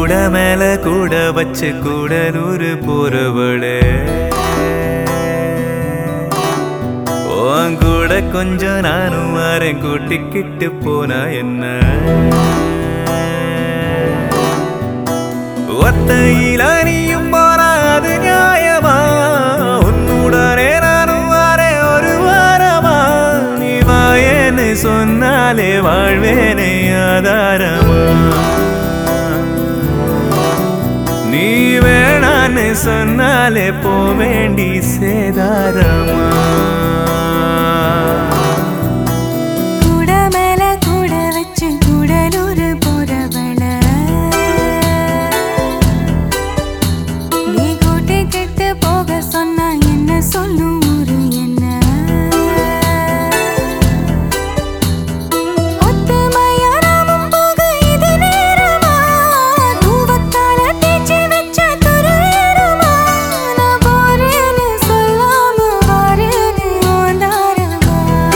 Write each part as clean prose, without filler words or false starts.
கூட மேல கூட வச்சு கூடலூர் போறவளே உன் கூட கொஞ்சம் நானும் வரேன் கூட்டிக்கிட்டு போனா என்ன ஒத்தையில நீயும் போனா அது நியாயமா உன்னுடனே நானும் வரேன் ஒரு வாரமா நீ வாயேன்னு சொன்னாலே வாழ்வேனே ஆதாரமா நீ வேணான்னு சொன்னாலே போவேண்டி சேதாரமா கூட மேல கூட வச்சு கூடலூர் போறவள நீ கூட்டி கெட்டு போக சொன்னா என்ன சொல்லும் ஊரு என்ன ஒத்துமையா நாமும் போக இது நேரமா தூவத்தால தேய்ச்சி வச்ச துருவேறுமா நான் போறேன்னு சொல்லாம வாரேன்னு ஓந்தாரமா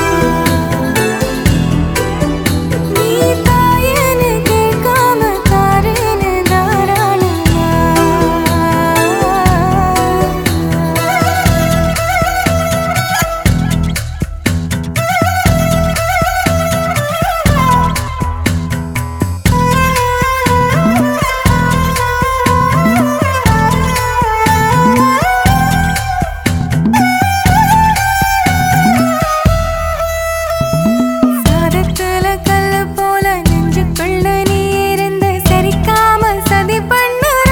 நீ தாயேன்னு கேட்காம தாரேன்னு தாராளமா சாதத்துல கல்லு போல நெஞ்சுக்குள்ள நீ இருந்து சரிக்காம சதி பண்ணுற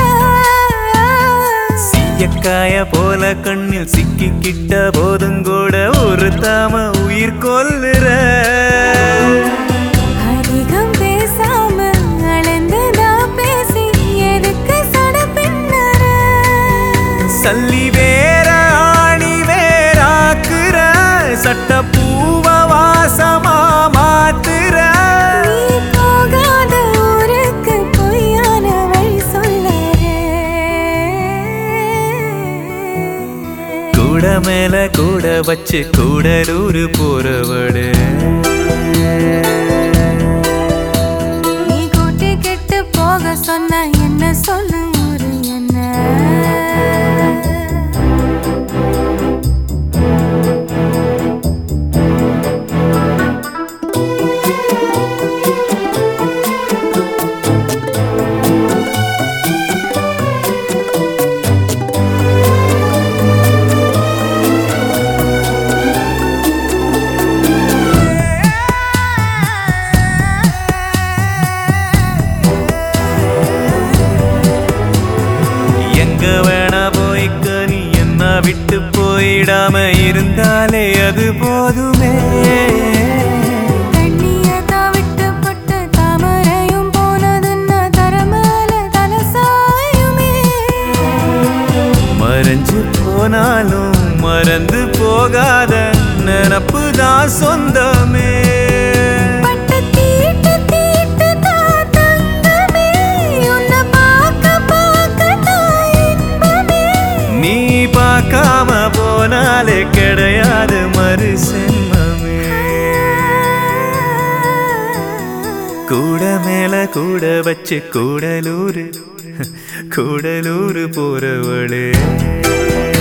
சீயக்காய போல கண்ணில் சிக்கிக்கிட்ட போதும் கூட ஒரு தாம உயிர் கொல்லுற அதிகம் பேசாம அளந்துதான் பேசி எதுக்கு சட பின்னற சல்லி வேற ஆணி வேறாக்குற சட்ட பூவ வாசமா மாத்துற நீ போகாத ஊருக்கு பொய்யான வழி சொல்லறே கூட மேல கூட வச்சு கூடலூர் போறவளே நீ கூட்டி கெட்டு போக சொன்ன என்ன சொல்லும் ஊரு என்ன எங்க வேணா போய்க்க நீ என்ன விட்டு போயிடாம இருந்தாலே அது போதுமே தண்ணியதான் விட்டு பட்டு தாமரையும் போனதுன்னா தரமேல தலசாயுமே மறைஞ்சு போனாலும் மறந்து போகாத நினப்பு தான் சொந்தமே பட்டு தீட்டு தீட்டு தான் தங்கமே உன்னை பார்க்க பார்க்க தான் இன்பமே நீ பார்க்காம போனாலே கிடையாது மறு சென்மமே கூட மேல கூட வச்சு கூடலூர் போறவளே